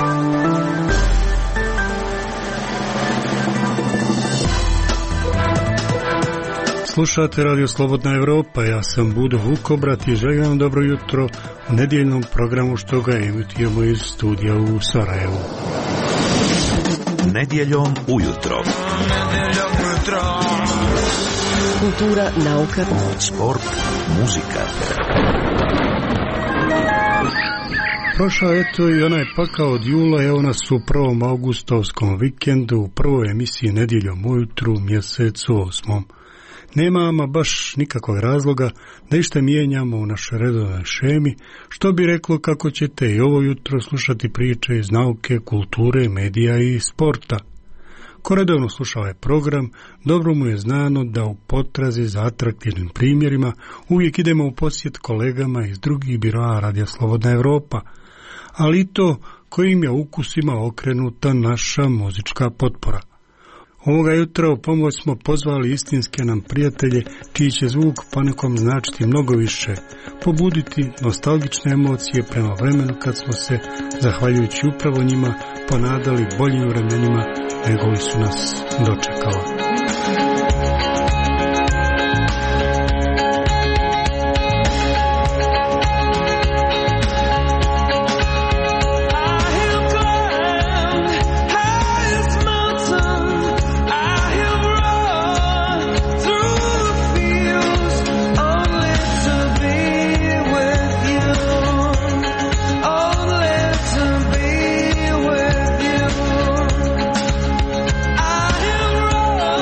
Slušate Radio Slobodna Evropa, ja sam Budo Vukobrat i želim vam dobro jutro u nedjeljnom programu što ga emitujemo iz studija u Sarajevu. Nedjeljom ujutro. Kultura, nauka, sport, muzika. Prošao je to i onaj pakao od jula, evo nas u 1. augustovskom vikendu, u prvoj emisiji Nedjeljom ujutru, mjesecu 8. Nema ama baš nikakvog razloga da išta mijenjamo u našoj redovnoj šemi, što bi reklo kako ćete i ovo jutro slušati priče iz nauke, kulture, medija i sporta. Ko redovno sluša ovaj program, dobro mu je znano da u potrazi za atraktivnim primjerima uvijek idemo u posjet kolegama iz drugih biroa Radija Slobodna Evropa, ali i to kojim je ukusima okrenuta naša muzička potpora. Ovoga jutra u pomoć smo pozvali istinske nam prijatelje, čiji će zvuk ponekom značiti mnogo više, pobuditi nostalgične emocije prema vremenu kad smo se, zahvaljujući upravo njima, ponadali boljim vremenima nego li su nas dočekala. I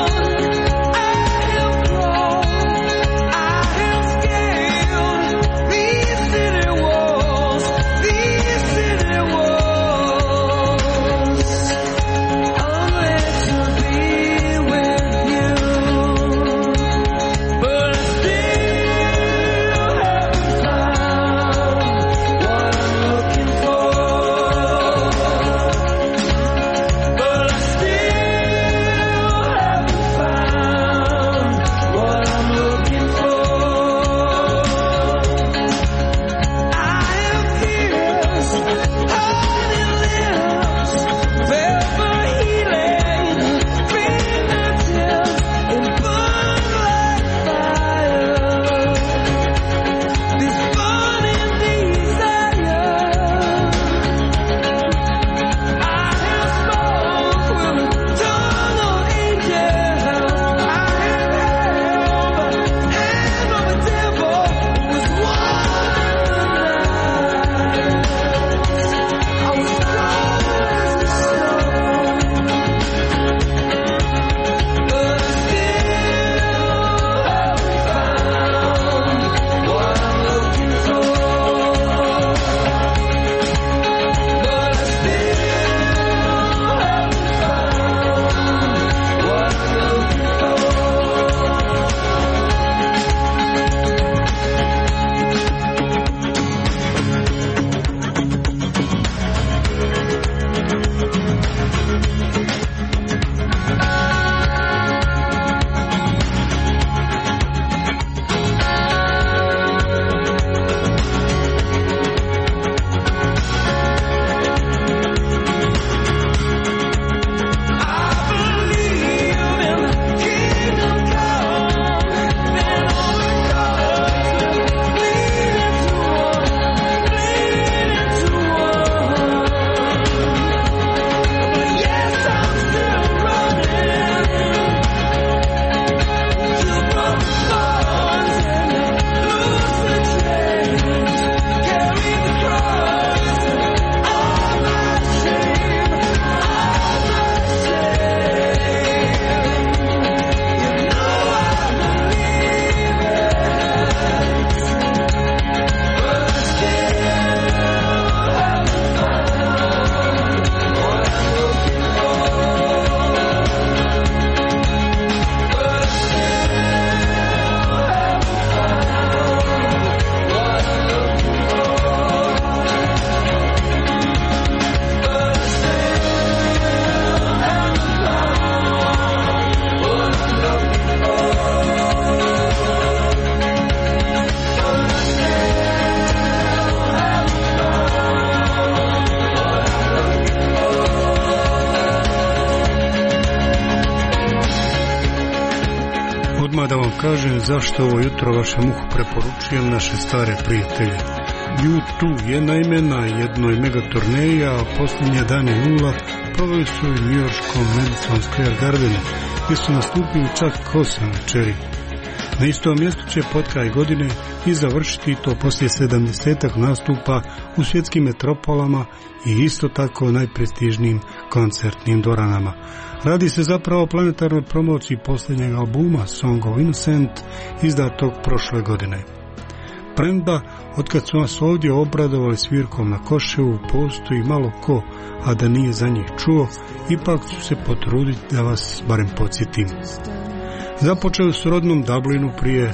kažem zašto ovo jutro vašem uhu preporučujem naše stare prijatelje. U2 je naime na jednoj megaturneji, a posljednje dane jula proveli su u njujorškom Madison Square Gardenu, gdje su nastupili čak 8 večeri. Na istom mjestu će potkraj godine i završiti to poslije 70-ak nastupa u svjetskim metropolama i isto tako najprestižnijim koncertnim dvoranama. Radi se zapravo o planetarnoj promociji posljednjeg albuma Song of Innocent, izdatog prošle godine. Premda, otkad su nas ovdje obradovali svirkom na Koševu, postoji malo ko, a da nije za njih čuo, ipak ću se potruditi da vas barem podsjetim. Započeli su u rodnom Dublinu prije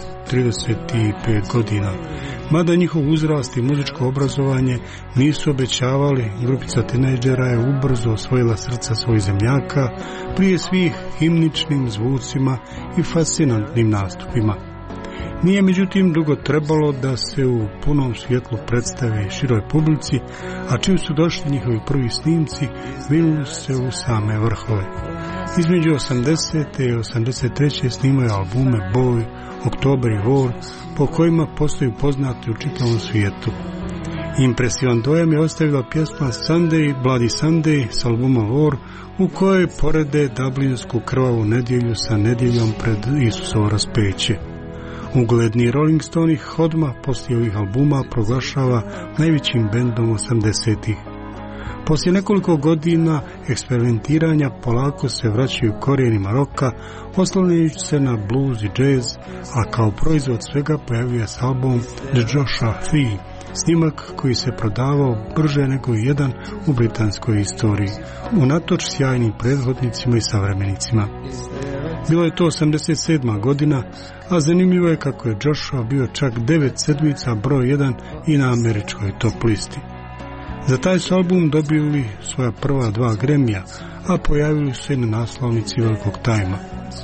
35 godina. Mada njihov uzrast i muzičko obrazovanje nisu obećavali, grupica tinejdžera je ubrzo osvojila srca svojih zemljaka prije svih himničnim zvucima i fascinantnim nastupima. Nije međutim dugo trebalo da se u punom svjetlu predstave široj publici, a čim su došli njihovi prvi snimci, vinuli se u same vrhove. Između 80. i 83. snimaju albume Boy, Oktober i War, po kojima postaju poznati u čitavom svijetu. Impresivan dojam je ostavila pjesma Sunday, Bloody Sunday s albuma War, u kojoj porede dublinsku krvavu nedjelju sa nedjeljom pred Isusovo raspeće. Ugledni Rolling Stone ih odmah poslije ovih albuma proglašava najvećim bendom 80-ih. Poslije nekoliko godina eksperimentiranja polako se vraćaju korijenima roka, oslanjajući se na blues i jazz, a kao proizvod svega pojavio se album The Joshua Tree, snimak koji se prodavao brže nego jedan u britanskoj istoriji, unatoč sjajnim prethodnicima i savremenicima. Bilo je to 87. godina, a zanimljivo je kako je Joshua bio čak 9 sedmica broj 1 i na američkoj top listi. Za taj su album dobili svoja prva 2 Grammy-a, a pojavili su se na naslovnici Velikog tajma.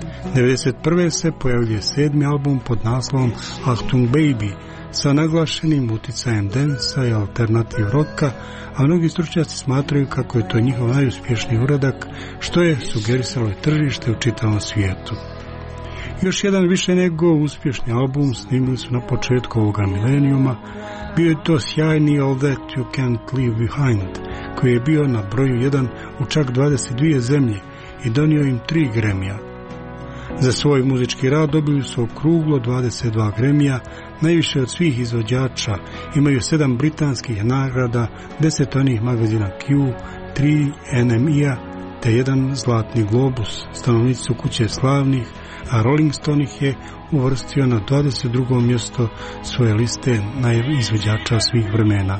1991. se pojavljuje 7. album pod naslovom Achtung Baby, sa naglašenim uticajem dansa i alternativ roka, a mnogi stručnjaci smatraju kako je to njihov najuspješniji uradak, što je sugerisalo i tržište u čitavom svijetu. Još jedan više nego uspješni album snimili su na početku ovoga milenijuma. Bio je to sjajni All That You Can't Leave Behind, koji je bio na broju 1 u čak 22 zemlje i donio im 3 Grammy-a. Za svoj muzički rad dobili su okruglo 22 Grammy-a, najviše od svih izvođača, imaju 7 britanskih nagrada, 10 onih magazina Q, 3 NME-a te 1 Zlatni globus. Stanovnici su kuće slavnih, a Rolling Stone ih je uvrstio na 22. mjesto svoje liste najizvođača svih vremena.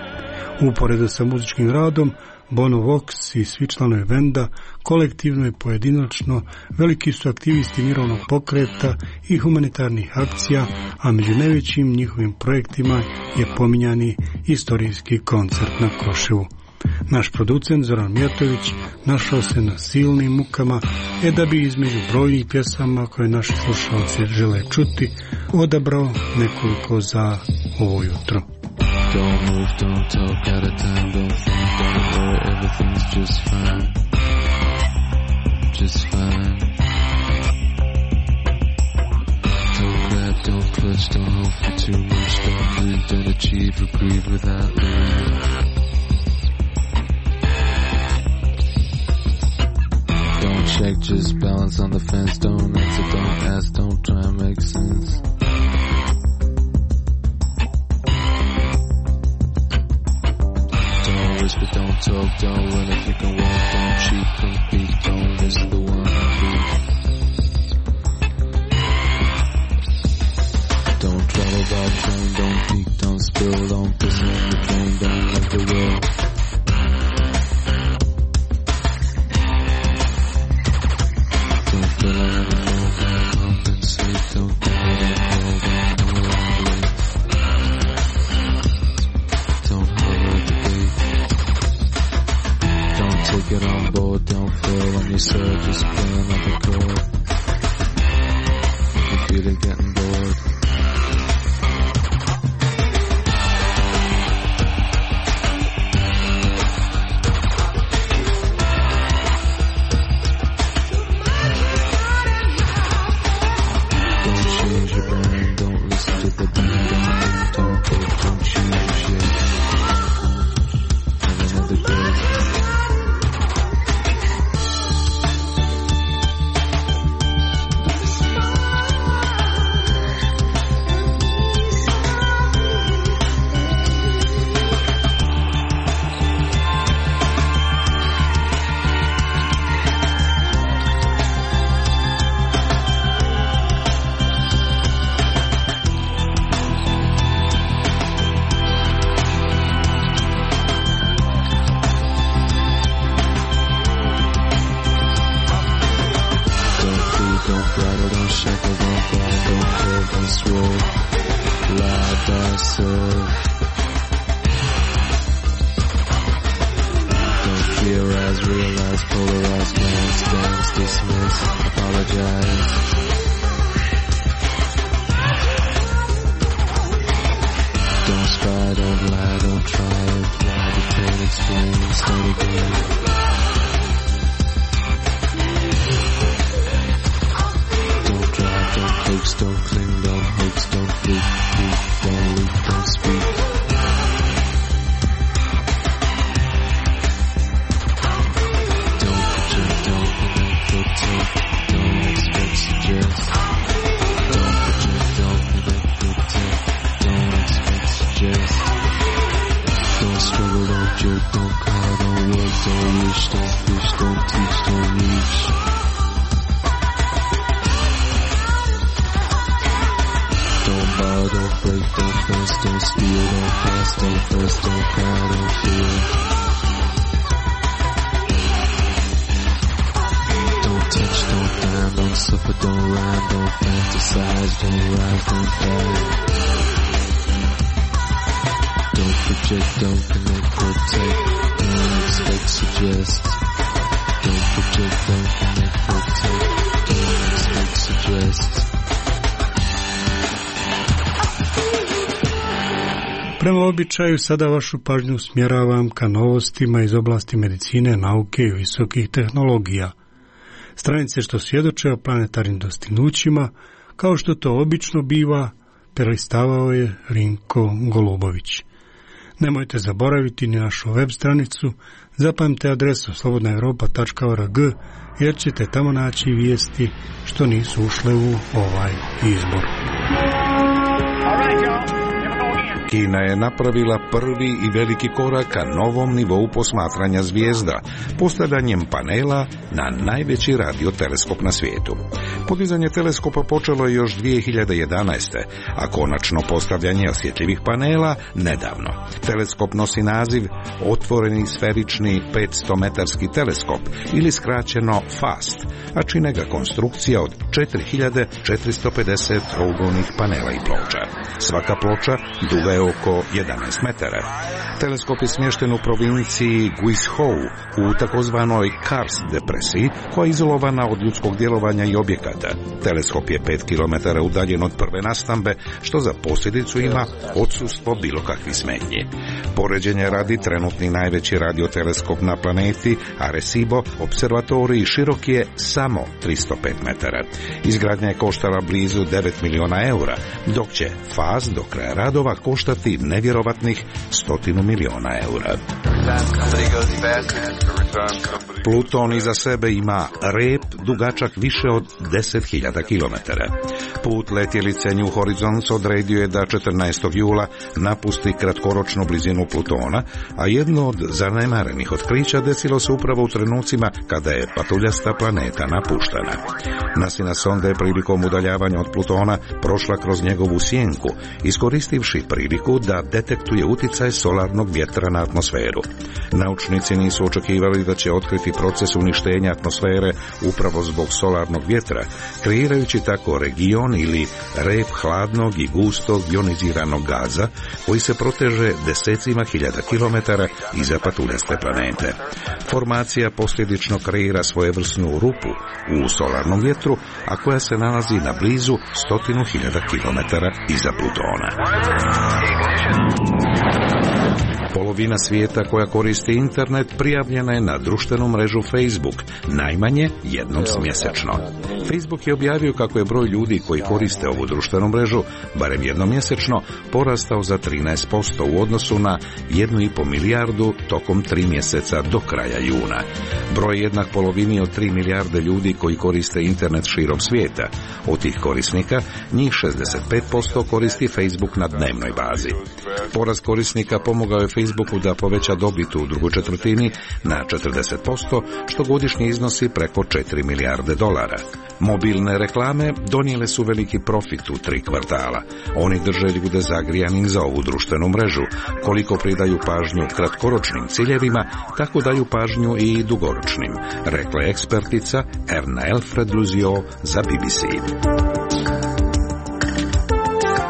Uporedo sa muzičkim radom, Bono Vox i svi članovi benda, kolektivno i pojedinačno, veliki su aktivisti mirovnog pokreta i humanitarnih akcija, a među najvećim njihovim projektima je pominjani istorijski koncert na Koševu. Naš producent Zoran Mijatović našao se na silnim mukama, da bi između brojnih pjesama koje naši slušalci žele čuti, odabrao nekoliko za ovo jutro. Don't move, don't talk, out of time, don't think, don't worry, everything's just fine. Just fine. Don't grab, don't clutch, don't hope for too much, don't move, don't achieve or grieve without leaving. Don't check, just balance on the fence, don't answer, don't ask, don't try and make sense. But don't talk, don't run if you can walk, don't cheat, compete, don't miss the one beat. Don't travel by train, don't peek, don't spill, don't piss on the drain, don't make the will. Don't fill out the mold, don't compensate, don't get it in cold, don't know where I'm late. Don't holler the gate. Take it on board, don't fail on yourself, just play another chord. You feel it getting bored. Don't star serve. Don't theorize, realize, polarize, glance, dance, dismiss, apologize. Don't spy, don't lie, don't try, imply, detain, explain, start again. Don't drive, don't coax, don't cling, don't hoax, don't leak, don't leak, don't speak. Don't project, don't manipulate, don't expect, suggest. Don't project, don't manipulate, don't expect, suggest. Don't struggle, don't jerk, don't call, don't work, don't wish, don't fish, don't teach, don't reach. Don't borrow, don't break, don't first, don't steal, don't pass, don't first, don't cry, don't feel. Don't touch, don't dine, don't suffer, don't rhyme, don't fantasize, don't rise, don't die. Don't project, don't connect, protect, don't expect, suggest. Don't project, don't connect, protect, don't expect, suggest. Prema običaju sada vašu pažnju usmjeravam ka novostima iz oblasti medicine, nauke i visokih tehnologija. Stranice što svjedoče o planetarnim dostignućima, kao što to obično biva, prelistavao je Rinko Golubović. Nemojte zaboraviti ni našu web stranicu, zapamte adresu slobodnaeuropa.org jer ćete tamo naći vijesti što nisu ušle u ovaj izbor. Kina je napravila prvi i veliki korak ka novom nivou posmatranja zvijezda, postavljanjem panela na najveći radioteleskop na svijetu. Podizanje teleskopa počelo je još 2011. a konačno postavljanje osjetljivih panela nedavno. Teleskop nosi naziv otvoreni sferični 500-metarski teleskop ili skraćeno FAST, a čine ga konstrukcija od 4450 trougolnih panela i ploča. Svaka ploča duga je oko 11 metara. Teleskop je smješten u provinciji Guizhou u takozvanoj Karst depresiji koja je izolovana od ljudskog djelovanja i objekata. Teleskop je 5 km udaljen od prve nastambe, što za posljedicu ima odsustvo bilo kakvih smetnji. Poređenje radi, trenutni najveći radioteleskop na planeti, Arecibo observatorij širok je samo 305 metara. Izgradnja je koštala blizu 9 miliona eura, dok će FAST do kraja radova koštati nevjerovatnih 100 miliona eura. Pluton iza sebe ima rep dugačak više od 10.000 km. Put letjelice New Horizons odredio je da 14. jula napusti kratkoročnu blizinu Plutona, a jedno od zanemarenih otkrića desilo se upravo u trenucima kada je patuljasta planeta napuštena. NASIna sonda je prilikom udaljavanja od Plutona prošla kroz njegovu sjenku, iskoristivši priliku da detektuje utjecaj solarnog vjetra na atmosferu. Naučnici nisu očekivali da će otkriti proces uništenja atmosfere upravo zbog solarnog vjetra, kreirajući tako region ili rep hladnog i gustog ioniziranog gaza koji se proteže desecima hiljada kilometara iza patuljaste planete. Formacija posljedično kreira svojevrsnu rupu u solarnom vjetru, a koja se nalazi na blizu 100.000 kilometara iza Plutona. Polovina svijeta koja koristi internet prijavljena je na društvenu mrežu Facebook, najmanje jednom mjesečno. Facebook je objavio kako je broj ljudi koji koriste ovu društvenu mrežu, barem jednom mjesečno, porastao za 13% u odnosu na 1,5 milijardu tokom 3 mjeseca do kraja juna. Broj jednak polovini od 3 milijarde ljudi koji koriste internet širom svijeta. Od tih korisnika, njih 65% koristi Facebook na dnevnoj bazi. Porast korisnika pomogao je Facebooku da poveća dobit u drugoj četvrtini na 40%, što godišnje iznosi preko 4 milijarde dolara. Mobilne reklame donijele su veliki profit u 3 kvartala. Oni drže ljude zagrijanim za ovu društvenu mrežu. Koliko pridaju pažnju kratkoročnim ciljevima, tako daju pažnju i dugoročnim, rekla je ekspertica Erna Elfred Luzio za BBC.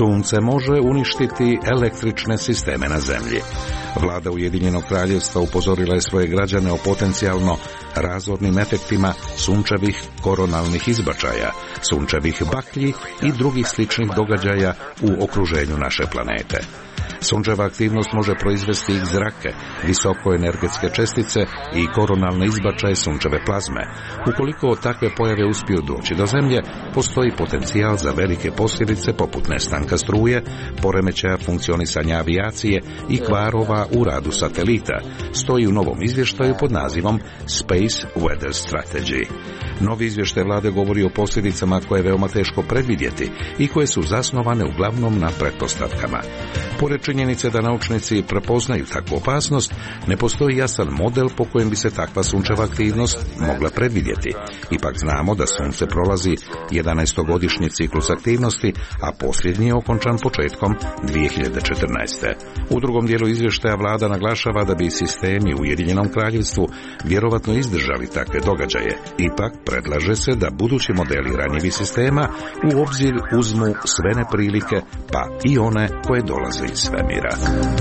Sunce može uništiti električne sisteme na zemlji. Vlada Ujedinjenog kraljevstva upozorila je svoje građane o potencijalno razornim efektima sunčevih koronalnih izbačaja, sunčevih baklji i drugih sličnih događaja u okruženju naše planete. Sunčeva aktivnost može proizvesti i zrake, visokoenergetske čestice i koronalne izbačaje sunčeve plazme. Ukoliko takve pojave uspiju doći do Zemlje, postoji potencijal za velike posljedice poput nestanka struje, poremećaja funkcionisanja avijacije i kvarova u radu satelita, stoji u novom izvještaju pod nazivom Space Weather Strategy. Novi izvještaj vlade govori o posljedicama koje je veoma teško predvidjeti i koje su zasnovane uglavnom na pretpostavkama. Pored činjenice da naučnici prepoznaju takvu opasnost, ne postoji jasan model po kojem bi se takva sunčeva aktivnost mogla predvidjeti. Ipak znamo da Sunce prolazi 11-godišnji ciklus aktivnosti, a posljednji je okončan početkom 2014. U drugom dijelu izvještaja vlada naglašava da bi sistemi u Ujedinjenom kraljevstvu vjerovatno izdržali takve događaje. Ipak predlaže se da budući modeli ranjivih sistema u obzir uzmu sve neprilike, pa i one koje dolaze iz svemira.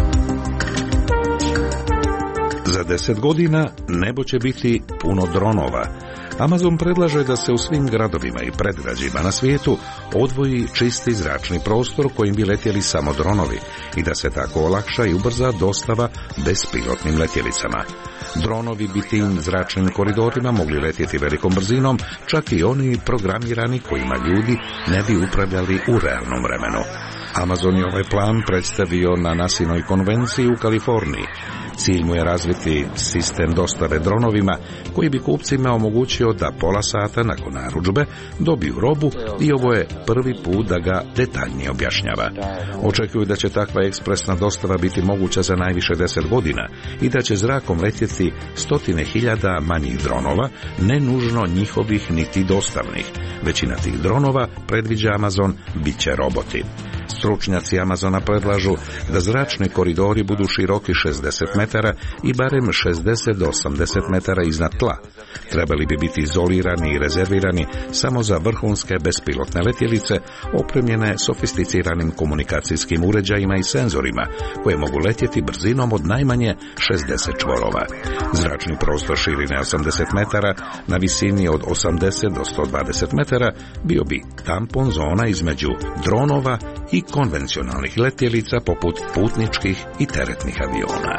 Za 10 godina nebo će biti puno dronova. Amazon predlaže da se u svim gradovima i predgrađima na svijetu odvoji čisti zračni prostor kojim bi letjeli samo dronovi i da se tako olakša i ubrza dostava bespilotnim letjelicama. Dronovi bi tim zračnim koridorima mogli letjeti velikom brzinom, čak i oni programirani kojima ljudi ne bi upravljali u realnom vremenu. Amazon je ovaj plan predstavio na NASA-inoj konvenciji u Kaliforniji. Cilj mu je razviti sistem dostave dronovima koji bi kupcima omogućio da pola sata nakon narudžbe dobiju robu i ovo je prvi put da ga detaljnije objašnjava. Očekuju da će takva ekspresna dostava biti moguća za najviše 10 godina i da će zrakom letjeti 100.000 manjih dronova, ne nužno njihovih niti dostavnih. Većina tih dronova, predviđa Amazon, bit će roboti. Stručnjaci Amazona predlažu da zračni koridori budu široki 60 metara i barem 60 do 80 metara iznad tla. Trebali bi biti izolirani i rezervirani samo za vrhunske bespilotne letjelice opremljene sofisticiranim komunikacijskim uređajima i senzorima koje mogu letjeti brzinom od najmanje 60 čvorova. Zračni prostor širine 80 metara na visini od 80 do 120 metara bio bi tampon zona između dronova i konvencionalnih letjelica poput putničkih i teretnih aviona.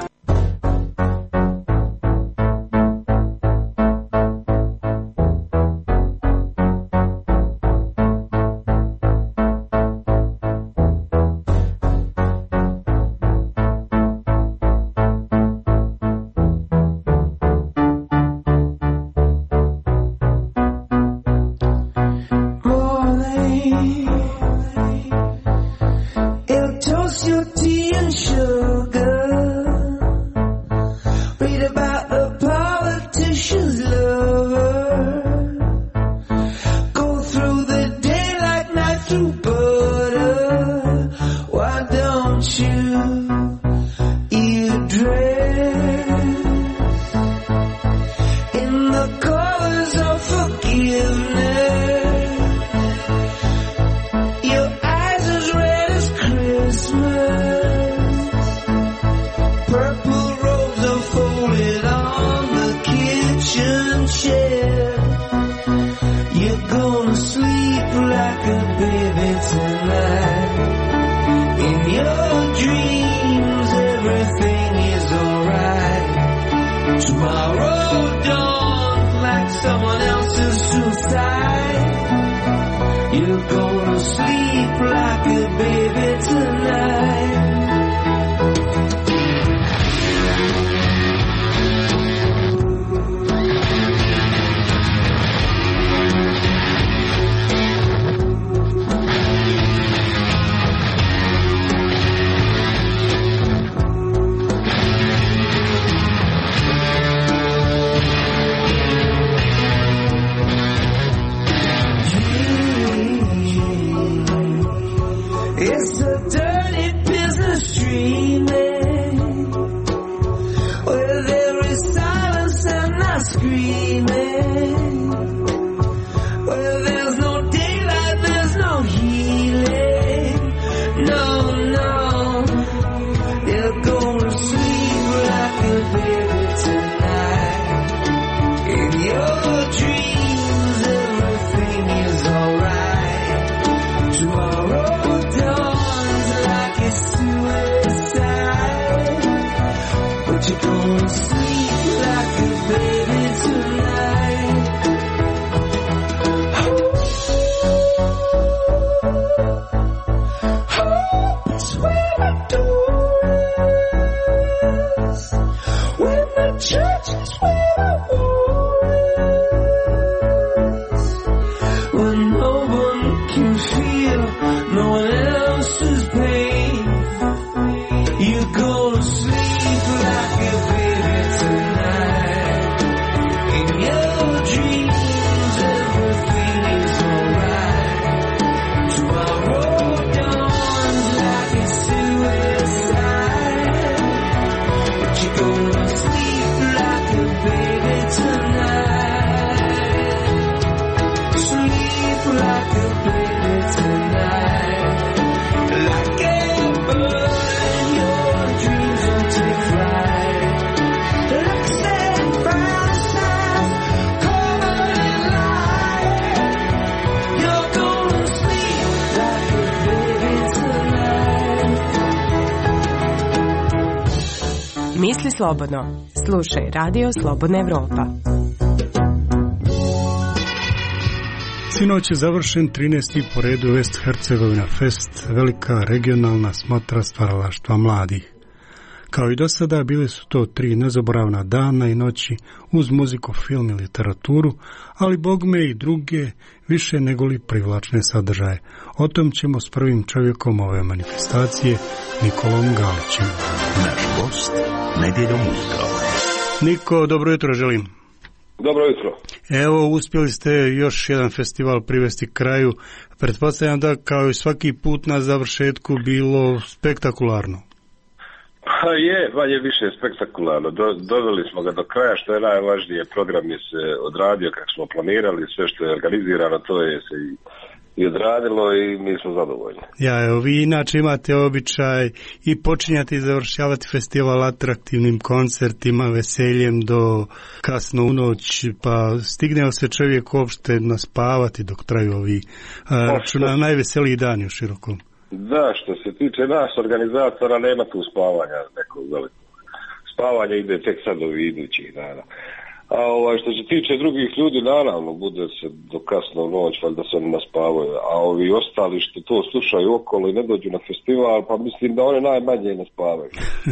Toast your tea and sugar. Misli slobodno. Slušaj Radio Slobodna Evropa. Sinoć je završen 13. po redu West Hercegovina Fest, velika regionalna smotra stvaralaštva mladih. Kao i do sada, bile su to 3 nezaboravna dana i noći uz muziku, film i literaturu, ali bogme i druge više negoli privlačne sadržaje. O tom ćemo s prvim čovjekom ove manifestacije, Nikolom Galićem. Naš gost nedjeljom ujutro. Niko, dobro jutro želim. Dobro jutro. Evo, uspjeli ste još jedan festival privesti kraju. Pretpostavljam da kao i svaki put na završetku bilo spektakularno. Pa je, manje više spektakularno. Doveli smo ga do kraja, što je najvažnije. Program je se odradio kako smo planirali, sve što je organizirano, to je se i odradilo i mi smo zadovoljni. Ja, evo, vi inače imate običaj i počinjati i završavati festival atraktivnim koncertima, veseljem do kasno u noć, pa stigne li se čovjek uopšte naspavati dok traju ovi najveseliji dani u Širokom? Da, što se tiče nas organizatora, nema tu spavanja nekog velikog. Spavanje ide tek sad ovi idućih dana. A što se tiče drugih ljudi, naravno, bude se do kasno noć, valjda se oni naspavaju. A ovi ostali što to slušaju okolo i ne dođu na festival, pa mislim da one najmanje naspavaju.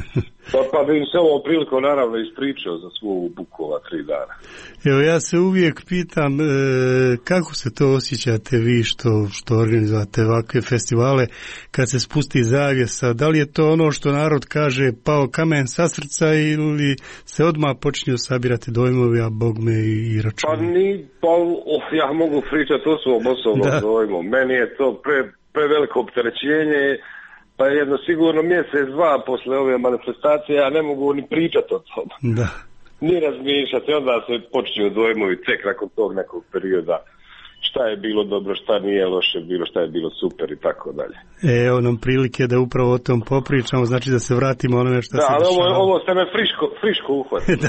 Pa bi im se ovom prilikom naravno ispričao za svu Bukova 3 dana. Evo, ja se uvijek pitam kako se to osjećate vi što organizujete ovakve festivale kad se spusti zavjesa, da li je to ono što narod kaže pao kamen sa srca ili se odmah počinju sabirati dojmovi, a bogme i računi? Ja mogu pričati o svom osobnom dojmu. Meni je to preveliko opterećenje. Pa jedno sigurno mjesec, 2 posle ove manifestacije, ja ne mogu ni pričati o tom. Da. Ni razmišljati, onda se počinju dojmovi tek nakon tog nekog perioda. Šta je bilo dobro, šta nije loše bilo, šta je bilo super i tako dalje. Evo nam prilike da upravo o tom popričamo, znači da se vratimo onome što se dešava. Da, ovo ste me friško uhvatili.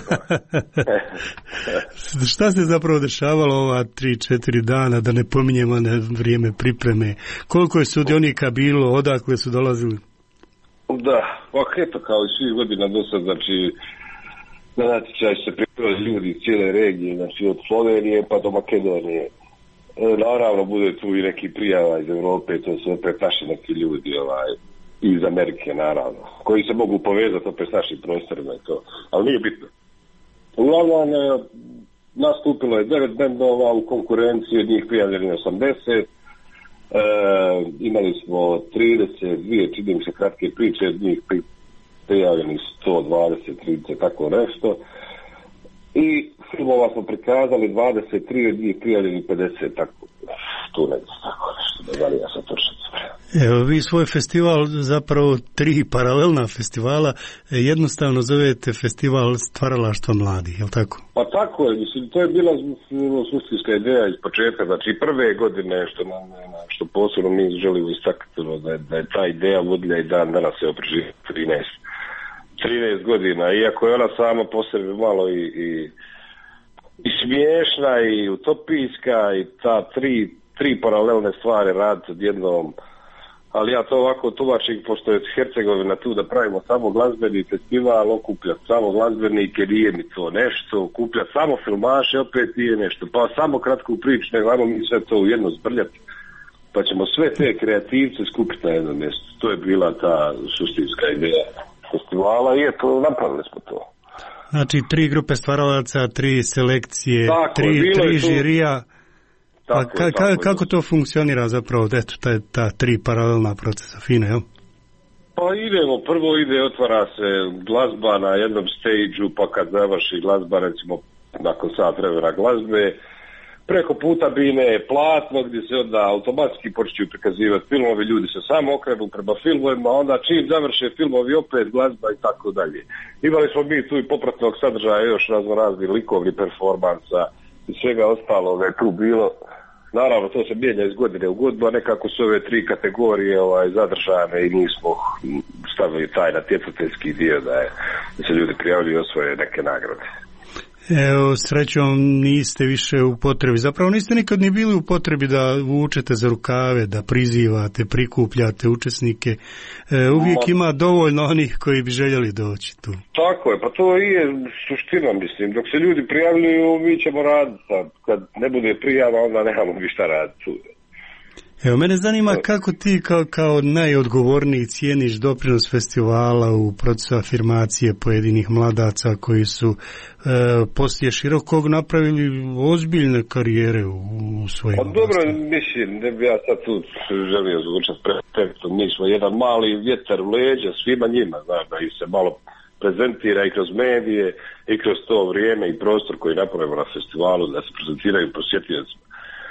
Šta se zapravo dešavalo ova 3-4 dana, da ne pominjemo na vrijeme pripreme? Koliko je sudionika bilo, odakle su dolazili? Da, pa eto kao i svih godina do sad, znači na natječaj se pripremili ljudi iz cijele regije, znači od Slovenije pa do Makedonije. Naravno, bude tu i neki prijava iz Europe, to su opet naši neki ljudi iz Amerike, naravno, koji se mogu povezati opet s našim prostorima i to, ali nije bitno. Uglavnom, nastupilo je 9 bendova u konkurenciji, od njih prijavljeni 80, imali smo 32, čini mi se kratke priče, od njih prijavljeni 120, 30, tako nešto. I filmova smo prikazali 23, od njih prijavljeni 50, tako, tu ne znam, tako nešto, da li ja sam točno. Evo, vi svoj festival, zapravo 3 paralelna festivala, jednostavno zovete festival stvaralaštva mladih, je li tako? Pa tako je, mislim, to je bila suštinska ideja iz početka, znači prve godine što posebno mi želimo istaknuti, da je ta ideja vodilja i dan danas se opreživi 13 godina, iako je ona sama po sebi malo i smiješna i utopijska i ta tri paralelne stvari raditi odjednom, ali ja to ovako tumačim, pošto je Hercegovina tu da pravimo samo glazbeni festival, okupljati samo glazbenike, nije mi to nešto, okupljati samo filmaše, opet nije nešto, pa samo kratku priču, nego ajmo mi sve to u jedno zbrljati, pa ćemo sve te kreativce skupiti na jedno mjesto. To je bila ta suštinska ideja festivala i eto, napravili smo to. Znači 3 grupe stvaralaca, 3 selekcije, 3 žirija. Kako to funkcionira zapravo, eto, ta 3 paralelna procesa, fine, jel? Pa prvo otvara se glazba na jednom stage-u, pa kad završi glazba, recimo nakon sat vremena glazbe, preko puta bine je platno gdje se onda automatski počinju prikazivati filmovi, ljudi se samo okrenu prema filmovima, onda čim završe filmovi opet glazba i tako dalje. Imali smo mi tu i popratnog sadržaja još raznorazni likovni performansa i svega ostaloga je tu bilo. Naravno, to se mijenja iz godine u godinu, a nekako su ove 3 kategorije zadržane i nismo stavili taj natjecateljski dio da se ljudi prijavljuju osvoje neke nagrade. Evo, srećom niste više u potrebi. Zapravo niste nikad ni bili u potrebi da vučete za rukave, da prizivate, prikupljate učesnike. Uvijek ima dovoljno onih koji bi željeli doći tu. Tako je, pa to i je suština, mislim. Dok se ljudi prijavljuju, mi ćemo raditi. Kad ne bude prijava, onda nemamo vi šta raditi tu. Evo, mene zanima kako ti kao najodgovorniji cijeniš doprinos festivala u procesu afirmacije pojedinih mladaca koji su poslije širokog napravili ozbiljne karijere u svojim oblastima. Dobro, mislim, ne bi ja sad tu želio zvučati pretjerano. Mi smo jedan mali vjetar u leđa svima njima, znaš, da ih se malo prezentira i kroz medije i kroz to vrijeme i prostor koji napravimo na festivalu, da se prezentiraju posjetiocima.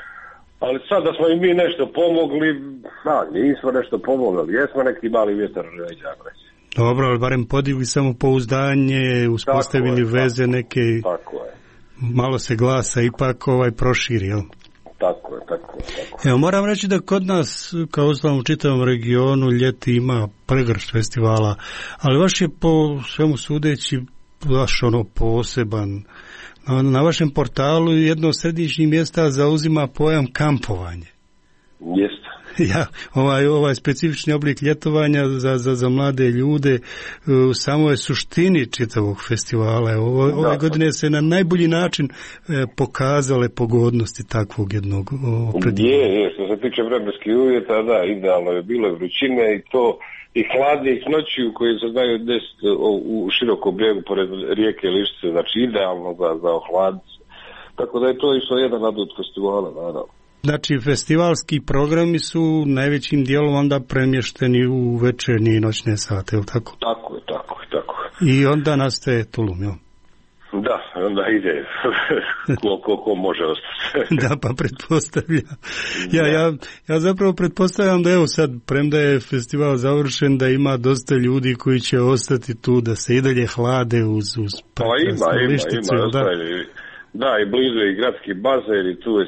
Ali sad da smo i mi nešto pomogli, nismo nešto pomogli, jesmo neki mali vjetar u leđa. Dobro, ali barem podigli samopouzdanje, uspostavili veze neke, tako je. Malo se glasa ipak proširi, jel? Tako je. Evo, moram reći da kod nas, kao ostalom u čitavom regionu, ljeti ima pregršt festivala, ali vaš je po svemu sudeći baš poseban. Na vašem portalu jedno od središnjih mjesta zauzima pojam kampovanje. Jeste. Ja, ovaj specifični oblik ljetovanja za mlade ljude u samoj suštini čitavog festivala. Ove godine se na najbolji način pokazale pogodnosti takvog jednog opredjeljenja. Je, što se tiče vremenskih uvjeta, da, idealno je bilo vrućine i to i hladnijih noći u koje se znaju desiti u širokom brijegu pored rijeke Lišće, znači idealno za ohladnicu. Tako da je to isto jedan adut festivala, naravno. Znači, festivalski programi su najvećim dijelom onda premješteni u večernje i noćne sate, je li tako? Tako je. I onda nastaje tulum, jel? Da, onda ide ko može ostati. Da, pa pretpostavljam. Ja zapravo pretpostavljam da evo sad, premda je festival završen, da ima dosta ljudi koji će ostati tu, da se i dalje hlade uz lišticu. Da, i blizu je i gradski bazen i tu je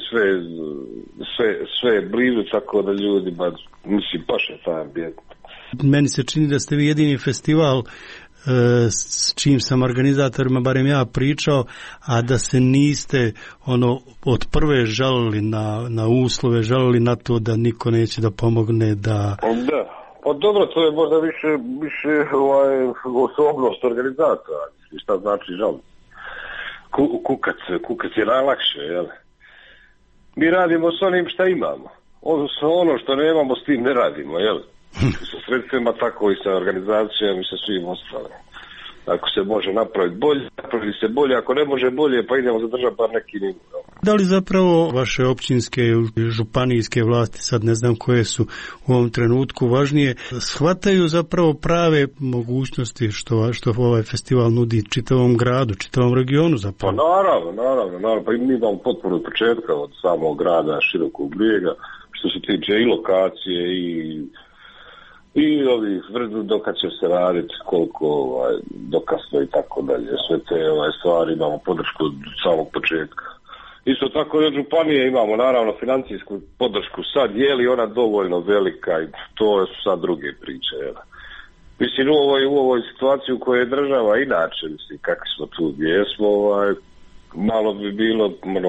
sve blizu, tako da ljudi, mislim, paše taj ambijent. Meni se čini da ste vi jedini festival s čim sam organizatorima, barem ja, pričao, a da se niste od prve žalili na uslove, žalili na to da niko neće da pomogne, da... Da, pa dobro, to je možda više osobnost organizatora, šta znači žaliti. Kukac je najlakše, jel? Mi radimo s onim šta imamo. Ono što nemamo, s tim ne radimo, jel? Sa sredstvima, tako i sa organizacijom i sa svim ostalim. Ako se može napraviti bolje, napravi se bolje. Ako ne može bolje, pa idemo zadržati bar neki nivo. Da li zapravo vaše općinske i županijske vlasti, sad ne znam koje su u ovom trenutku važnije, shvataju zapravo prave mogućnosti što ovaj festival nudi čitavom gradu, čitavom regionu zapravo? Pa naravno. Pa mi imamo potporu od početka, od samog grada Širokog Brijega, što se tiče i lokacije i ovih dokad će se raditi, koliko dokasno i tako dalje. Sve te stvari imamo podršku od samog početka. Isto tako i od županije imamo naravno financijsku podršku. Sad je li ona dovoljno velika, i to su sad druge priče. Mislim, u ovoj situaciji u kojoj je država inače, mislim, kakvi smo tu gdje smo, malo bi bilo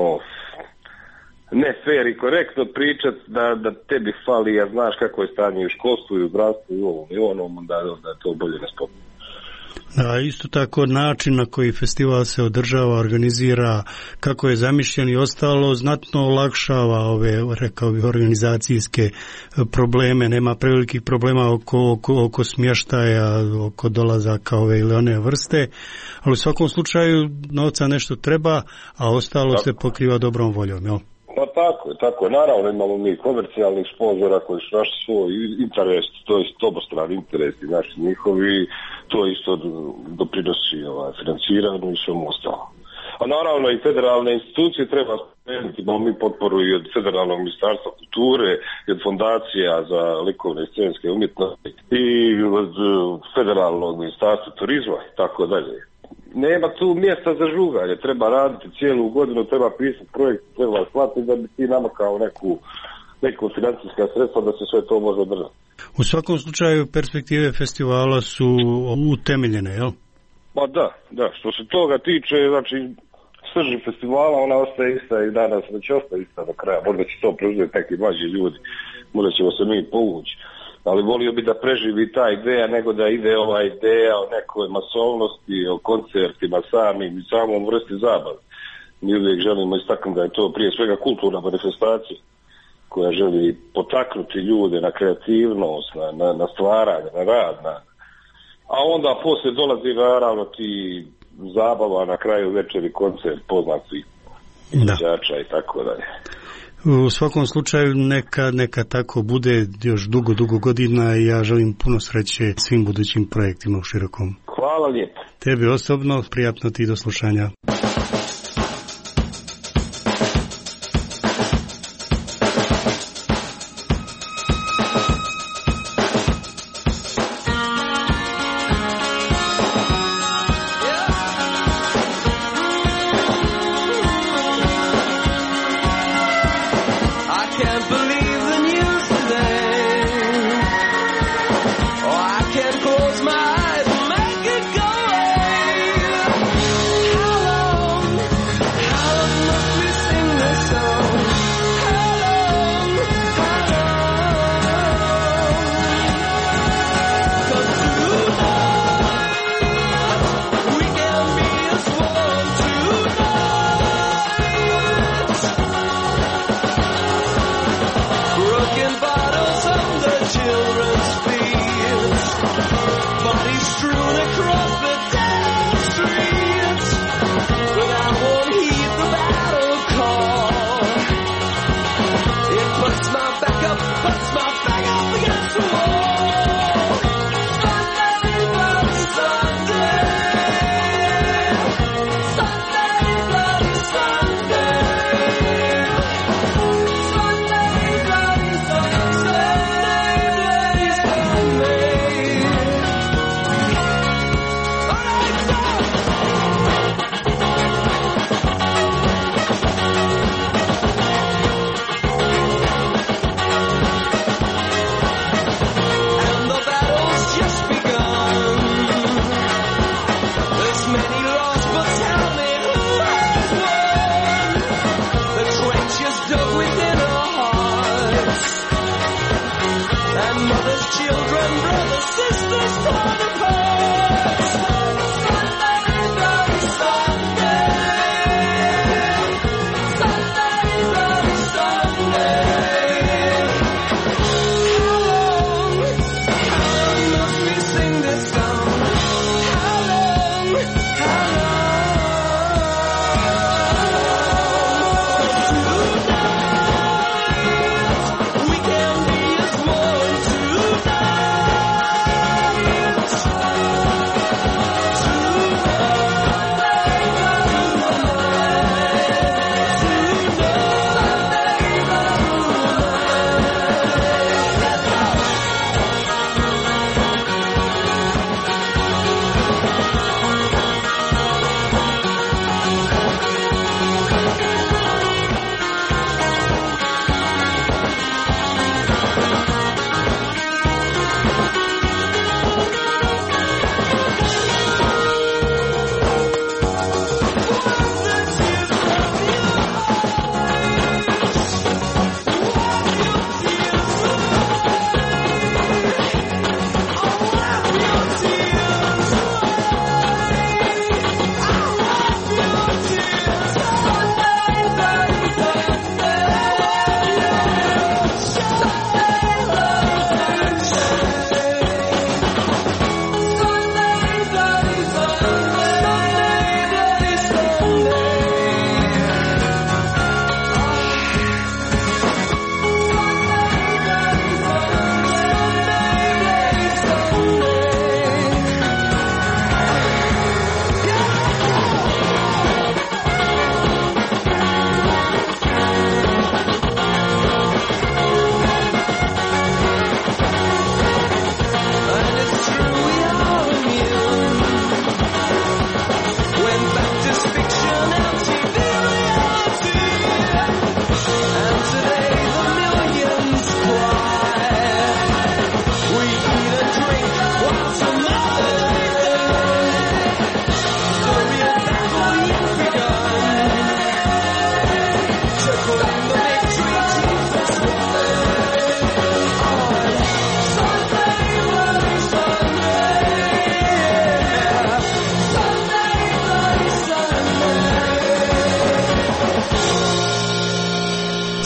ne fair i korektno pričati da tebi fali, ja znaš kako je stanje u školstvu i u zdravstvu i ovom i onom, da je to bolje ne spomenu. Da, isto tako način na koji festival se održava, organizira, kako je zamišljen i ostalo, znatno olakšava ove, rekao bih, organizacijske probleme. Nema prevelikih problema oko smještaja, oko dolazaka ove ili one vrste, ali u svakom slučaju novca nešto treba, a ostalo se pokriva dobrom voljom, jel? Pa tako je. Naravno imamo mi komercijalnih sponzora koji su naš svoj interes, to je obostrani interes i naši njihovi, to isto doprinosi financiranju i svemu ostalo. A naravno i federalne institucije treba spomenuti, imamo mi potporu i od Federalnog ministarstva kulture i od fondacija za likovne i scenske umjetnosti i od Federalnog ministarstva turizma i tako dalje. Nema tu mjesta za žuganje, treba raditi cijelu godinu, treba pisati projekt, treba shvatiti da bi ti namakao neku financijska sredstva da se sve to može održati. U svakom slučaju perspektive festivala su utemeljene, jel? Pa da, što se toga tiče, znači srži festivala, ona ostaje ista i danas već ostaje ista do kraja. Možda će to preuzeti neki mlađi ljudi, možda ćemo se mi povući. Ali volio bi da preživi ta ideja nego da ide ova ideja o nekoj masovnosti, o koncertima samim i samom vrsti zabave. Mi uvijek želimo istaknuti da je to prije svega kulturna manifestacija koja želi potaknuti ljude na kreativnost, na stvaranje, na rad. A onda poslije dolazi naravno ti zabava, na kraju večeri koncert poznatih izvođača i tako dalje. U svakom slučaju neka tako bude još dugo godina i ja želim puno sreće svim budućim projektima u Širokom. Hvala lijepo. Tebi osobno, prijatno ti do slušanja. Close my eyes and make it go away. How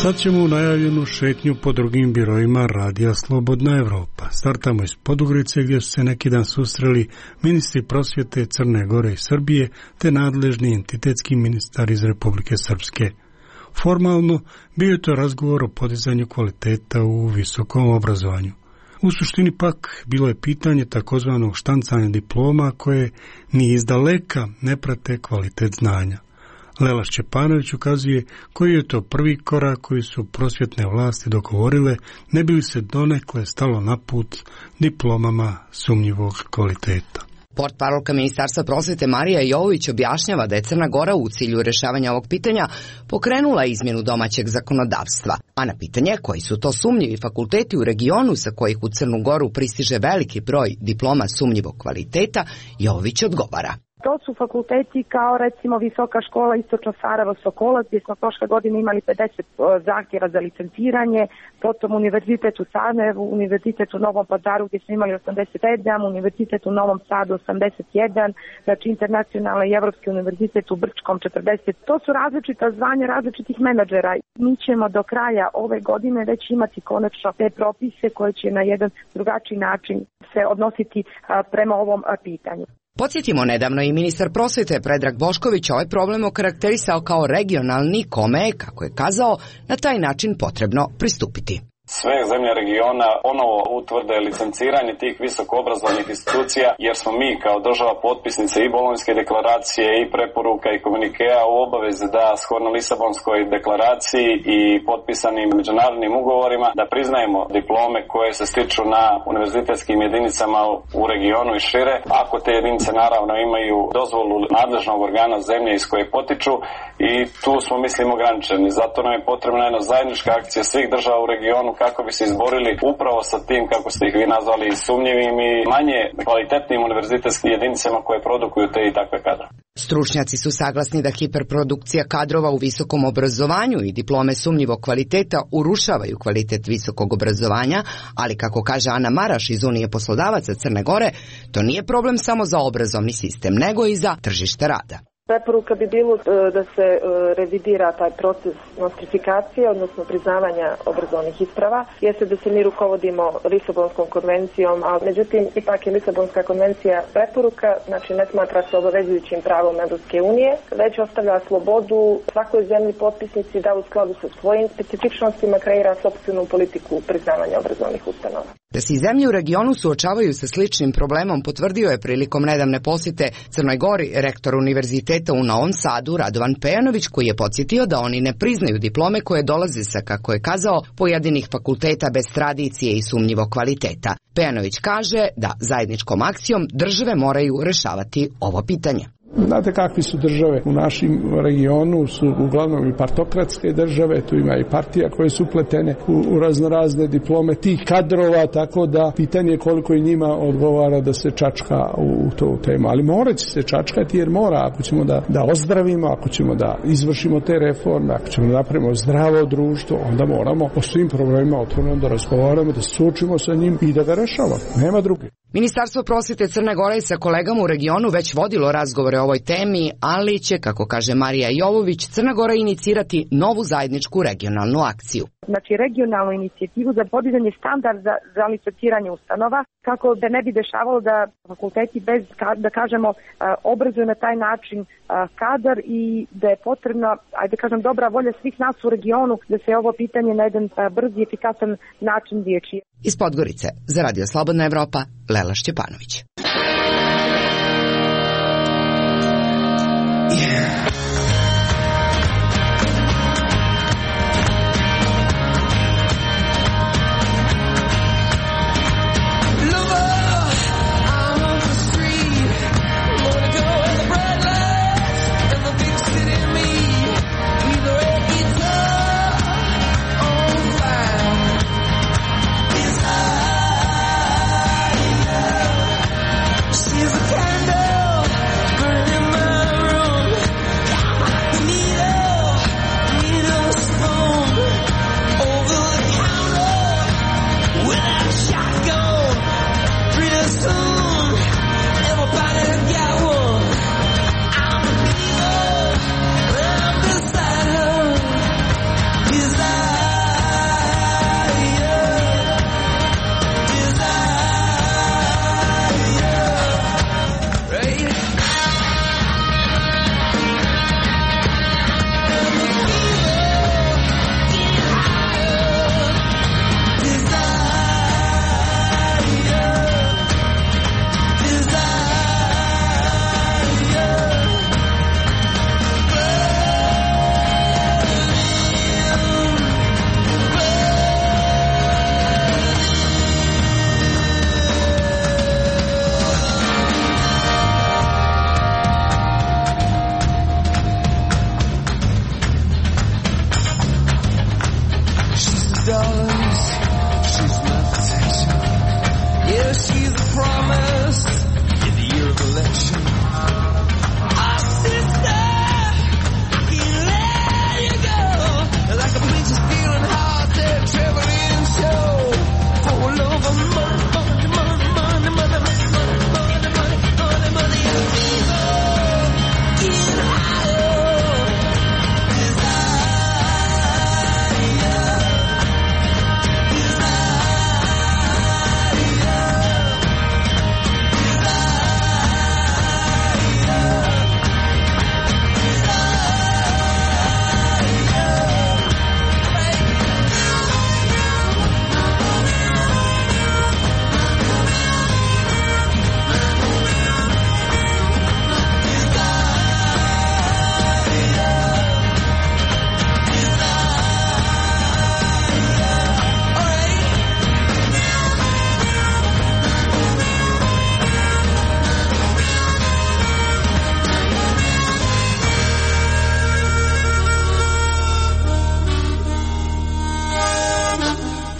Sad ćemo u najavljenu šetnju po drugim biroima Radija Slobodna Evropa. Startamo iz Podugorice gdje su se neki dan susreli ministri prosvjete Crne Gore i Srbije te nadležni entitetski ministar iz Republike Srpske. Formalno bio je to razgovor o podizanju kvaliteta u visokom obrazovanju. U suštini pak bilo je pitanje takozvanog štancanja diploma koje ni izdaleka ne prate kvalitet znanja. Lela Šćepanović ukazuje koji je to prvi korak koji su prosvjetne vlasti dogovorile, ne bi li se donekle stalo na put diplomama sumnjivog kvaliteta. Portparolka Ministarstva prosvjete Marija Jovović objašnjava da je Crna Gora u cilju rješavanja ovog pitanja pokrenula izmjenu domaćeg zakonodavstva, a na pitanje koji su to sumnjivi fakulteti u regionu sa kojih u Crnu Goru pristiže veliki broj diploma sumnjivog kvaliteta, Jovović odgovara. To su fakulteti kao recimo Visoka škola Istočno Sarajevo Sokolac gdje smo prošle godine imali 50 zahtjeva za licenciranje, potom Univerzitet u Sarajevu, Univerzitet u Novom Pazaru gdje smo imali 87, Univerzitet u Novom Sadu 81, znači Internacionalni i Evropski univerzitet u Brčkom 40. To su različita zvanja različitih menadžera. Mi ćemo do kraja ove godine već imati konačno te propise koje će na jedan drugačiji način se odnositi prema ovom pitanju. Podsjetimo, nedavno i ministar prosvjete Predrag Bošković ovaj problem okarakterisao kao regionalni kome je, kako je kazao, na taj način potrebno pristupiti. Sve zemlje regiona ponovo utvrde licenciranje tih visokoobrazovnih institucija, jer smo mi kao država potpisnice i Bolonjske deklaracije i preporuka i komunikea u obavezi da shodno Lisabonskoj deklaraciji i potpisanim međunarodnim ugovorima da priznajemo diplome koje se stiču na univerzitetskim jedinicama u regionu i šire, ako te jedinice naravno imaju dozvolu nadležnog organa zemlje iz koje potiču, i tu smo mislim ograničeni. Zato nam je potrebna jedna zajednička akcija svih država u regionu kako bi se izborili upravo sa tim, kako ste ih vi nazvali, sumnjivim i manje kvalitetnim univerzitetskim jedinicama koje produkuju te i takve kadre. Stručnjaci su saglasni da hiperprodukcija kadrova u visokom obrazovanju i diplome sumnjivog kvaliteta urušavaju kvalitet visokog obrazovanja, ali kako kaže Ana Maraš iz Unije poslodavaca Crne Gore, to nije problem samo za obrazovni sistem, nego i za tržište rada. Preporuka bi bilo da se revidira taj proces nostrifikacije, odnosno priznavanja obrazovnih isprava. Jeste da se mi rukovodimo Lisabonskom konvencijom, a međutim ipak je Lisabonska konvencija preporuka, znači ne smatra se obavezujućim pravom Evropske unije, već ostavlja slobodu svakoj zemlji potpisnici da u skladu sa svojim specifičnostima kreira sopstvenu politiku priznavanja obrazovnih ustanova. Da se i zemlje u regionu suočavaju sa sličnim problemom potvrdio je prilikom nedavne posjete Crnoj Gori rektor univerziteta u Novom Sadu Radovan Pejanović, koji je podsjetio da oni ne priznaju diplome koje dolaze sa, kako je kazao, pojedinih fakulteta bez tradicije i sumnjivog kvaliteta. Pejanović kaže da zajedničkom akcijom države moraju rješavati ovo pitanje. Znate kakvi su države u našem regionu, su uglavnom i partokratske države, tu ima i partija koje su upletene u raznorazne diplome tih kadrova, tako da pitanje je koliko i njima odgovara da se čačka u tu temu. Ali morat će se čačkati jer mora, ako ćemo da ozdravimo, ako ćemo da izvršimo te reforme, ako ćemo da napravimo zdravo društvo, onda moramo o svim problemima otvoreno da razgovaramo, da se suočimo sa njim i da ga rešavamo. Nema druge. Ministarstvo prosvjete Crne Gore sa kolegama u regionu već vodilo razgovore o ovoj temi, ali će, kako kaže Marija Jovović, Crna Gora inicirati novu zajedničku regionalnu akciju. Znači regionalnu inicijativu za podizanje standarda za licenciranje ustanova, kako da ne bi dešavalo da fakulteti bez, da kažemo, obrazuju na taj način kadar i da je potrebna, ajde kažem, dobra volja svih nas u regionu da se ovo pitanje na jedan brz i efikasan način riješi. Iz Podgorice, za Radio Slobodna Evropa, Lela Šćepanović.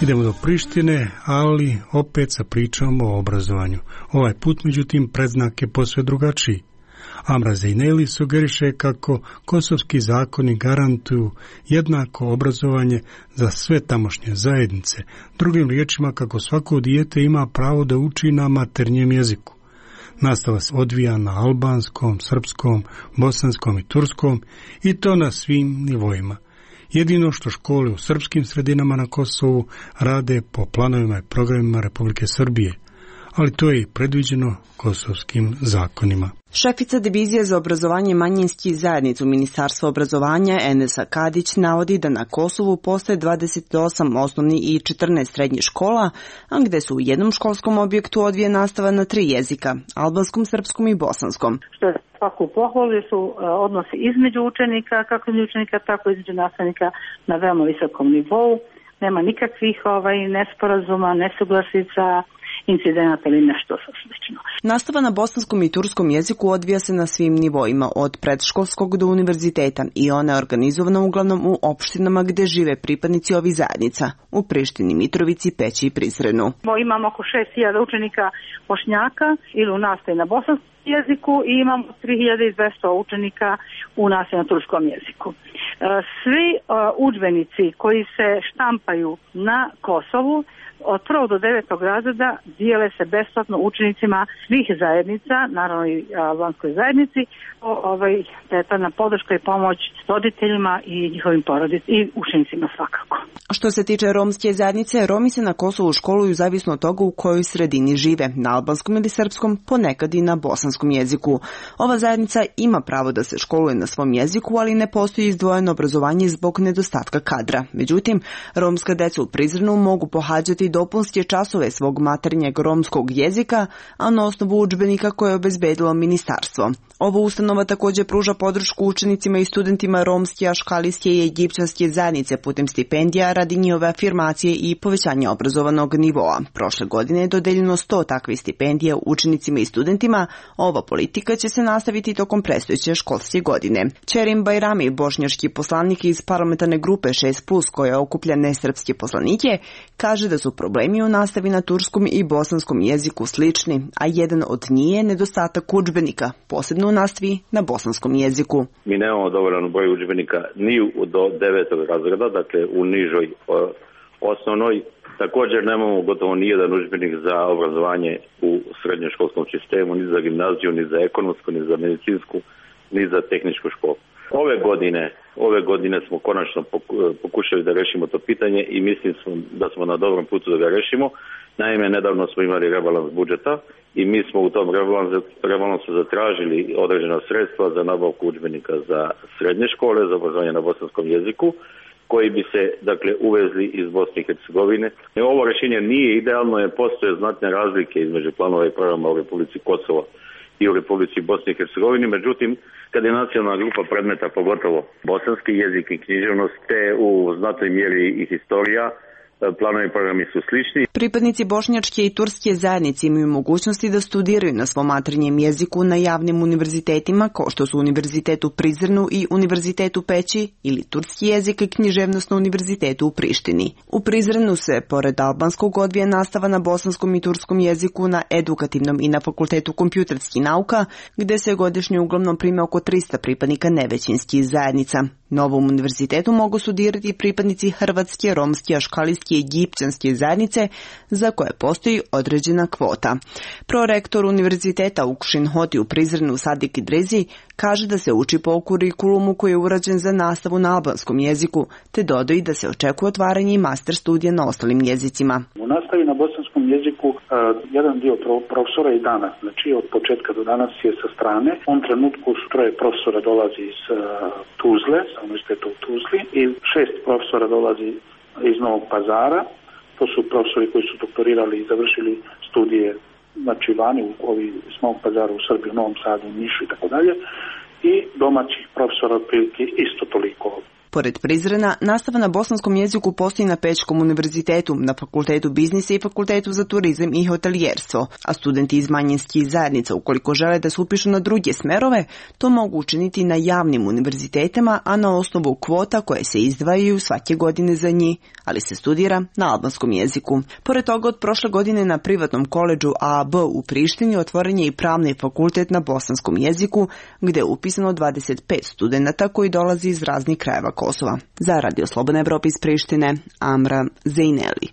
Idemo do Prištine, ali opet sa pričom o obrazovanju. Ovaj put, međutim, predznak je posve drugačiji. Amra Zeyneli sugeriše kako kosovski zakoni garantuju jednako obrazovanje za sve tamošnje zajednice. Drugim riječima, kako svako dijete ima pravo da uči na maternjem jeziku. Nastava se odvija na albanskom, srpskom, bosanskom i turskom, i to na svim nivoima. Jedino što škole u srpskim sredinama na Kosovu rade po planovima i programima Republike Srbije, ali to je i predviđeno kosovskim zakonima. Šefica divizije za obrazovanje manjinskih zajednica u Ministarstvu obrazovanja Enesa Kadić navodi da na Kosovu postoje 28 osnovnih i 14 srednjih škola, a gde su u jednom školskom objektu odvija nastava na 3 jezika, albanskom, srpskom i bosanskom. Što je svaku pohvalu su odnosi između učenika, kako između učenika, tako između nastavnika na veoma visokom nivou. Nema nikakvih nesporazuma, nesuglasica, incidenata ili nešto slično. Nastava na bosanskom i turskom jeziku odvija se na svim nivoima, od predškolskog do univerziteta, i ona je organizovana uglavnom u opštinama gde žive pripadnici ovih zajednica, u Prištini, Mitrovici, Peći i Prizrenu. Imamo oko 6.000 učenika Bošnjaka ili u nastavi na bosanskom jeziku i imamo 3.200 učenika u nastavi na turskom jeziku. Svi udžbenici koji se štampaju na Kosovu od 1. do 9. razreda dijele se besplatno učenicima svih zajednica, naravno i albanskoj zajednici, detaljna podrška i pomoć roditeljima i njihovim porodicima i učenicima svakako. Što se tiče romske zajednice, Romi se na Kosovu školuju zavisno od toga u kojoj sredini žive, na albanskom ili srpskom, ponekad i na bosanskom jeziku. Ova zajednica ima pravo da se školuje na svom jeziku, ali ne postoji izdvojeno obrazovanje zbog nedostatka kadra. Međutim, romska deca u Prizrenu mogu pohađati dopunske časove svog maternjeg romskog jezika, a na osnovu udžbenika koje je obezbedilo ministarstvo. Ova ustanova također pruža podršku učenicima i studentima romske, aškalijske i egipćanske zajednice putem stipendija radi njihove afirmacije i povećanja obrazovanog nivoa. Prošle godine je dodeljeno 100 takvih stipendija učenicima i studentima. Ova politika će se nastaviti tokom predstojeće školske godine. Čerim Bajrami, bošnjački poslanik iz parlamentarne grupe 6+, koja okuplja nesrpske poslanike, kaže da su problemi u nastavi na turskom i bosanskom jeziku slični, a jedan od njih je nedostatak udžbenika, posebno u nastavi na bosanskom jeziku. Mi nemamo dovoljan broj udžbenika ni do 9. razreda, dakle u nižoj osnovnoj. Također nemamo gotovo nijedan udžbenik za obrazovanje u srednjoškolskom sistemu, ni za gimnaziju, ni za ekonomsku, ni za medicinsku, ni za tehničku školu. Ove godine smo konačno pokušali da rešimo to pitanje i mislim da smo na dobrom putu da ga rešimo. Naime, nedavno smo imali rebalans budžeta i mi smo u tom rebalansu zatražili određena sredstva za nabavku udžbenika za srednje škole, za obrazovanje na bosanskom jeziku, koji bi se, dakle, uvezli iz Bosne i Hercegovine. Ovo rešenje nije idealno, jer postoje znatne razlike između planova i programa u Republici Kosovo i u Republici Bosne i Hercegovine. Međutim, kad je nacionalna grupa predmeta, pogotovo bosanski jezik i književnost, te u znatnoj mjeri i historija, planovi i programi su slični. Pripadnici bošnjačke i turske zajednice imaju mogućnosti da studiraju na svom maternjem jeziku na javnim univerzitetima, kao što su Univerzitet u Prizrenu i Univerzitet u Peći, ili turski jezik i književnost na Univerzitetu u Prištini. U Prizrenu se, pored albanskog, odvija nastava na bosanskom i turskom jeziku na edukativnom i na Fakultetu kompjuterskih nauka, gde se godišnje uglavnom prime oko 300 pripadnika nevećinskih zajednica. Na ovom univerzitetu mogu studirati pripadnici hrvatske, romske, aškalijske i egipćanske zajednice, za koje postoji određena kvota. Prorektor univerziteta Ukšin Hoti u Prizrenu Sadik Idrizi kaže da se uči po kurikulumu koji je urađen za nastavu na albanskom jeziku, te dodaje da se očekuje otvaranje i master studija na ostalim jezicima. U nastavi na bosanskom jeziku jedan dio profesora i danas, znači od početka do danas je sa strane. U ovom trenutku 3 profesora dolazi iz Tuzle, sa univerziteta u Tuzli, i 6 profesora dolazi iz Novog Pazara. To su profesori koji su doktorirali i završili studije, znači vani iz Novog Pazara u Srbiji, u Novom Sadu, u Nišu i tako dalje. I domaćih profesora otprilike isto toliko. Pored Prizrena, nastava na bosanskom jeziku postoji na Pećkom univerzitetu, na Fakultetu biznisa i Fakultetu za turizam i hotelijerstvo, a studenti iz manjinskih zajednica, ukoliko žele da se upišu na druge smerove, to mogu učiniti na javnim univerzitetima, a na osnovu kvota koje se izdvajaju svake godine za njih, ali se studira na albanskom jeziku. Pored toga, od prošle godine na privatnom koledžu AAB u Prištini otvoren je i pravni fakultet na bosanskom jeziku, gde je upisano 25 studenata koji dolazi iz raznih krajeva Kosova. Za Radio Slobodna Evropa iz Prištine, Amra Zejneli.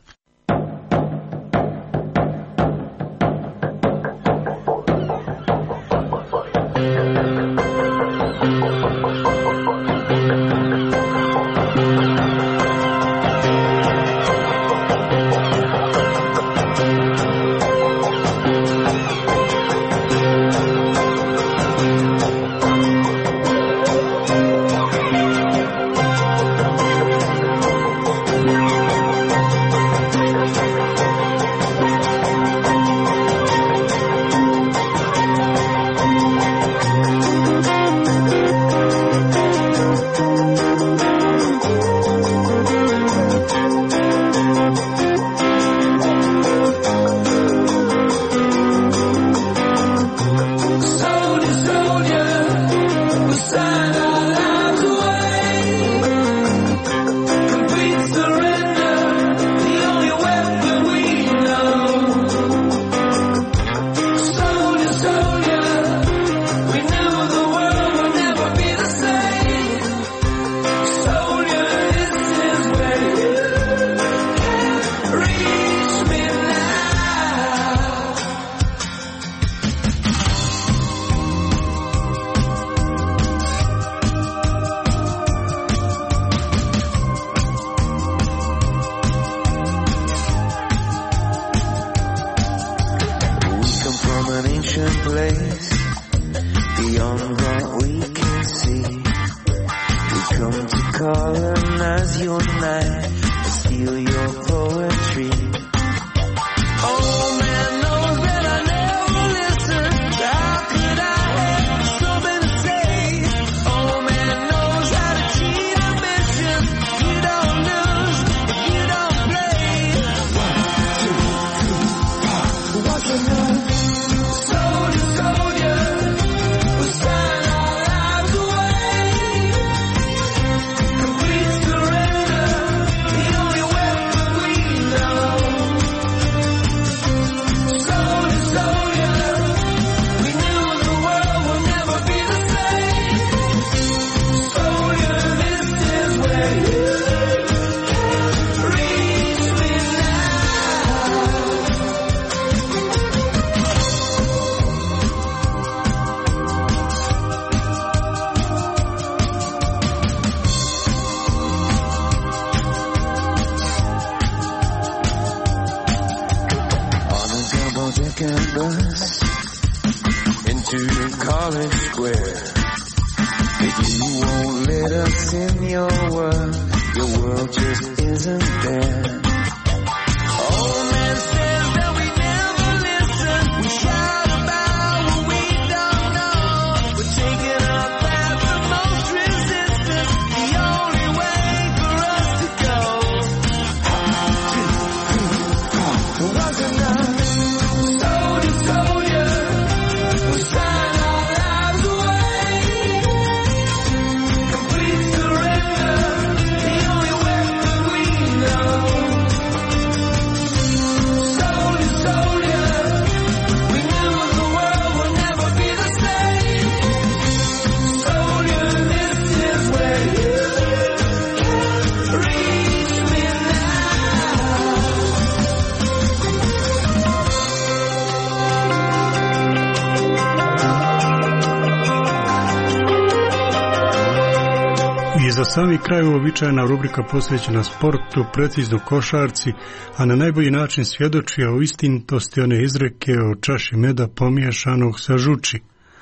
Za sami kraj uobičajena rubrika posvećena sportu, precizno košarci, a na najbolji način svjedoči o istinitosti one izreke o čaši meda pomiješanog sa žuči.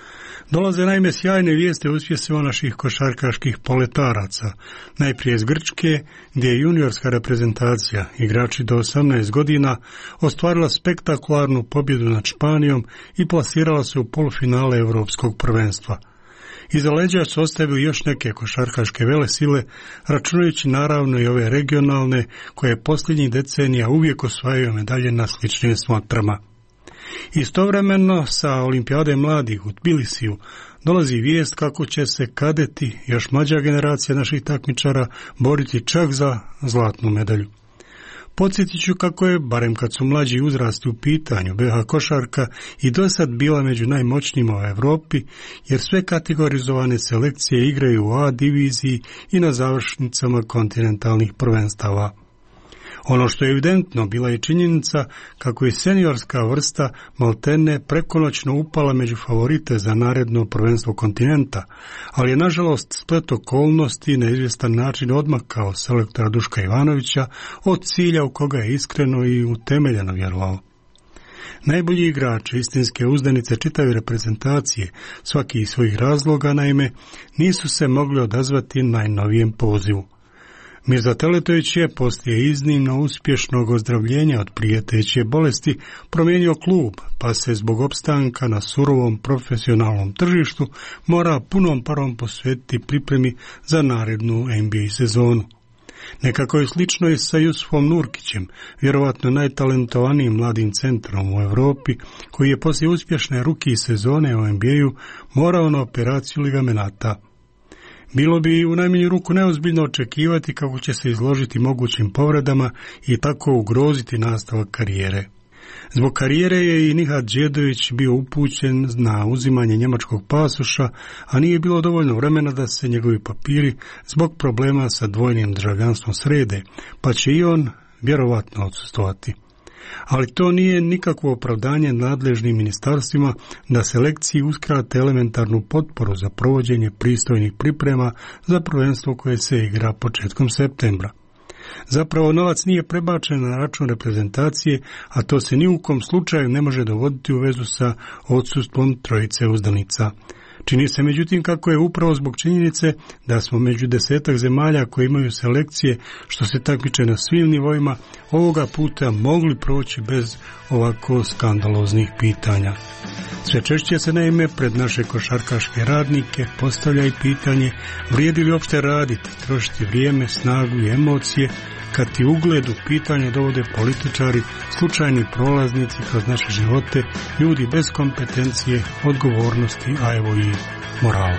Dolaze naime sjajne vijeste o uspjesima naših košarkaških poletaraca, najprije iz Grčke, gdje je juniorska reprezentacija, igrači do 18 godina, ostvarila spektakularnu pobjedu nad Španijom i plasirala se u polufinale Europskog prvenstva. Iza leđa su ostavili još neke košarkaške velesile, računajući naravno i ove regionalne, koje posljednjih decenija uvijek osvajaju medalje na sličnim smotrama. Istovremeno sa Olimpijade mladih u Tbilisiju dolazi vijest kako će se kadeti, još mlađa generacija naših takmičara, boriti čak za zlatnu medalju. Podsjetit ću kako je, barem kad su mlađi uzrasti u pitanju, BH košarka i dosad bila među najmoćnijima u Europi, jer sve kategorizovane selekcije igraju u A diviziji i na završnicama kontinentalnih prvenstava. Ono što je evidentno bila je činjenica kako je seniorska vrsta maltene prekonoćno upala među favorite za naredno prvenstvo kontinenta, ali je nažalost splet okolnosti na izvjestan način odmakao selektora Duška Ivanovića od cilja u koga je iskreno i utemeljeno vjerovao. Najbolji igrači, istinske uzdanice čitave reprezentacije, svaki iz svojih razloga, naime, nisu se mogli odazvati najnovijem pozivu. Mirza Teletović je poslije iznimno uspješnog ozdravljenja od prijeteće bolesti promijenio klub, pa se zbog opstanka na surovom profesionalnom tržištu mora punom parom posvetiti pripremi za narednu NBA sezonu. Nekako je slično i sa Jusufom Nurkićem, vjerovatno najtalentovanijim mladim centrom u Europi, koji je poslije uspješne ruki sezone u NBA-u morao na operaciju ligamenata. Bilo bi u najmanju ruku neozbiljno očekivati kako će se izložiti mogućim povredama i tako ugroziti nastavak karijere. Zbog karijere je i Nihat Džedović bio upućen na uzimanje njemačkog pasoša, a nije bilo dovoljno vremena da se njegovi papiri zbog problema sa dvojnim državljanstvom srede, pa će i on vjerovatno odsustovati. Ali to nije nikakvo opravdanje nadležnim ministarstvima da selekciji uskrate elementarnu potporu za provođenje pristojnih priprema za prvenstvo koje se igra početkom septembra. Zapravo novac nije prebačen na račun reprezentacije, a to se ni u kom slučaju ne može dovoditi u vezu sa odsustvom trojice uzdanica. Čini se međutim kako je upravo zbog činjenice da smo među 10 zemalja koje imaju selekcije što se takmiče na svim nivoima ovoga puta mogli proći bez ovako skandaloznih pitanja. Sve češće se naime pred naše košarkaške radnike postavlja i pitanje vrijedi li uopšte raditi, trošiti vrijeme, snagu i emocije kad ti ugled u pitanju dovode političari, slučajni prolaznici kroz naše živote, ljudi bez kompetencije, odgovornosti, a evo i morala.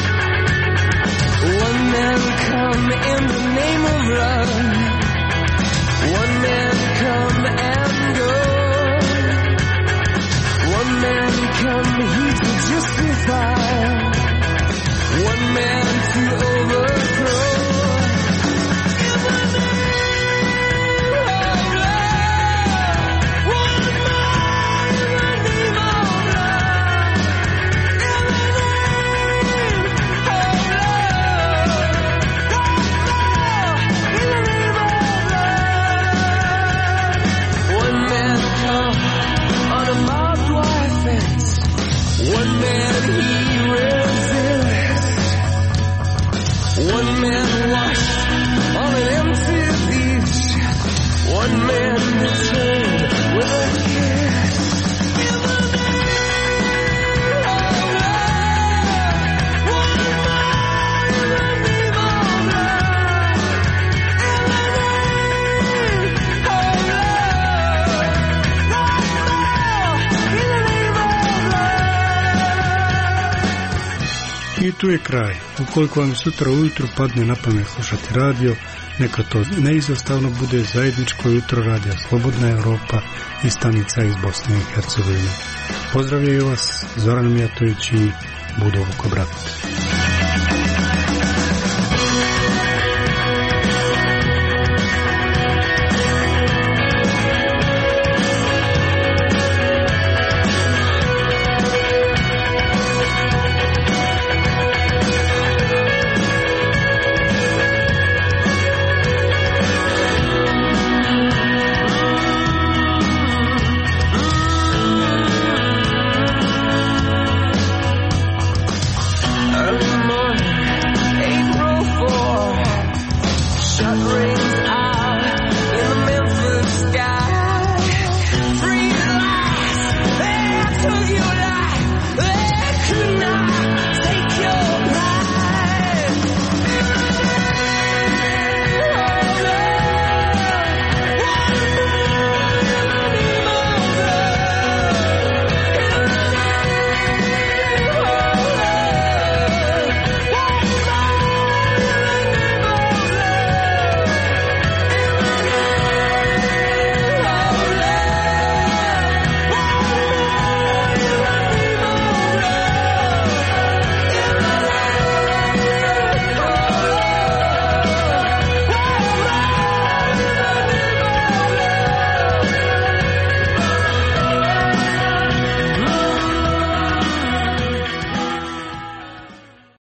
One man come in the name of love. One man come and go. One man come here to justify. One man to overthrow. I tu je kraj. Ukoliko vam sutra ujutru padne na pamet slušati radio, neka to neizostavno bude zajedničko jutro radija Slobodna Europa i stanica iz Bosne i Hercegovine. Pozdravljaju vas Zoran Mijatović i Budo Vukobrat.